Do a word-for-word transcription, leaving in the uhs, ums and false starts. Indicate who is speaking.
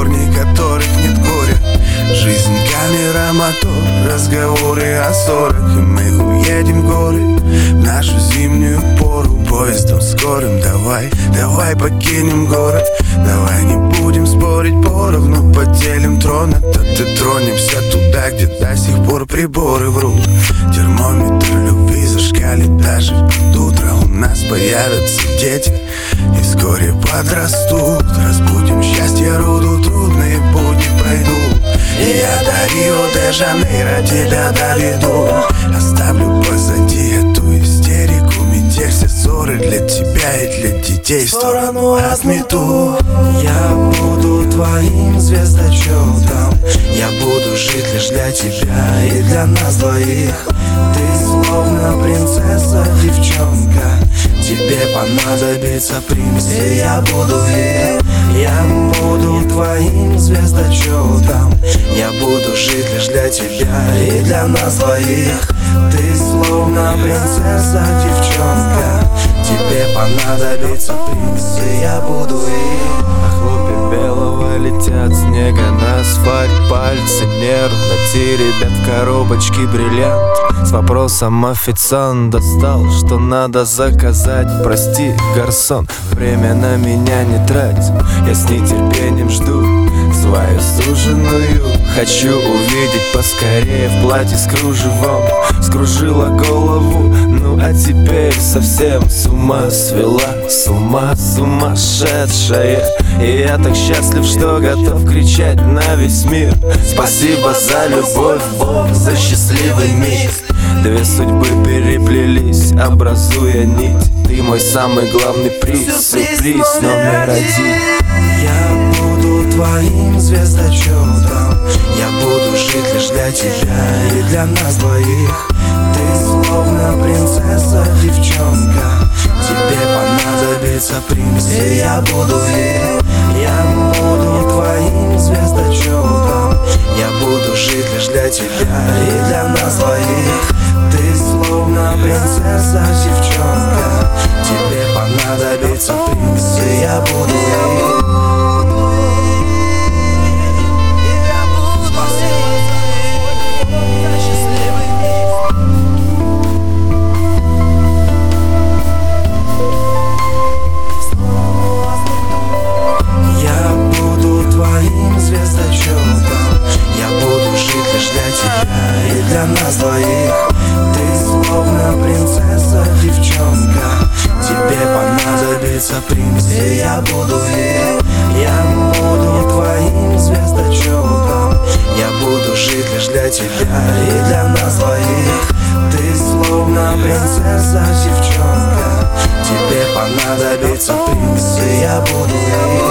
Speaker 1: корни которых нет горя. Жизнь, камера, мотор, разговоры о ссорах. И мы уедем в горы в нашу зимнюю пору поездом скорым. Давай, давай покинем город, давай не будем спорить поровну, поделим трон этот и тронемся туда, где до сих пор приборы врут. Термометр любви зашкалит даже под утро. У нас появятся дети и вскоре подрастут. Разбудим счастье руду, трудные будни пройдут. И я до Рио-де-Жанейро тебя доведу. Оставлю позади эту истерику, метель, все ссоры для тебя и для детей в сторону отмету.
Speaker 2: Я буду твоим звездочетом, я буду жить лишь для тебя и для нас двоих. Ты словно принцесса, девчонка, тебе понадобится принц, и я буду им. Я буду твоим звездочетом, я буду жить лишь для тебя и для нас двоих. Ты словно принцесса, девчонка, тебе понадобится принц, и я буду им.
Speaker 3: А хлопья белого летят снега на асфальт. Пальцы нервно теребят коробочки бриллиант. С вопросом официант достал, что надо заказать. Прости, гарсон, время на меня не трать. Я с нетерпением жду свою суженую. Хочу увидеть поскорее в платье с кружевом. Скружила голову, ну а теперь совсем с ума свела. С ума сумасшедшая. И я так счастлив, что готов кричать на весь мир. Спасибо за любовь, Бог, за счастливый миг. Две судьбы переплелись, образуя нить. Ты мой самый главный приз, сюрприз номер один.
Speaker 2: Я буду твоим звездочетом, я буду жить лишь для тебя и для нас двоих. Ты словно принцесса, девчонка, тебе понадобится принц, и я буду им. Я буду твоим звездочетом, я буду жить лишь для тебя и для нас двоих. Ты словно принцесса, девчонка, тебе понадобится принц, и я буду им. Для нас двоих. Ты словно принцесса, девчонка, тебе понадобится принц, и я буду им. Я буду твоим звездочетом, я буду жить лишь для тебя и для нас двоих. Ты словно принцесса, девчонка, тебе понадобится принц, и я буду им.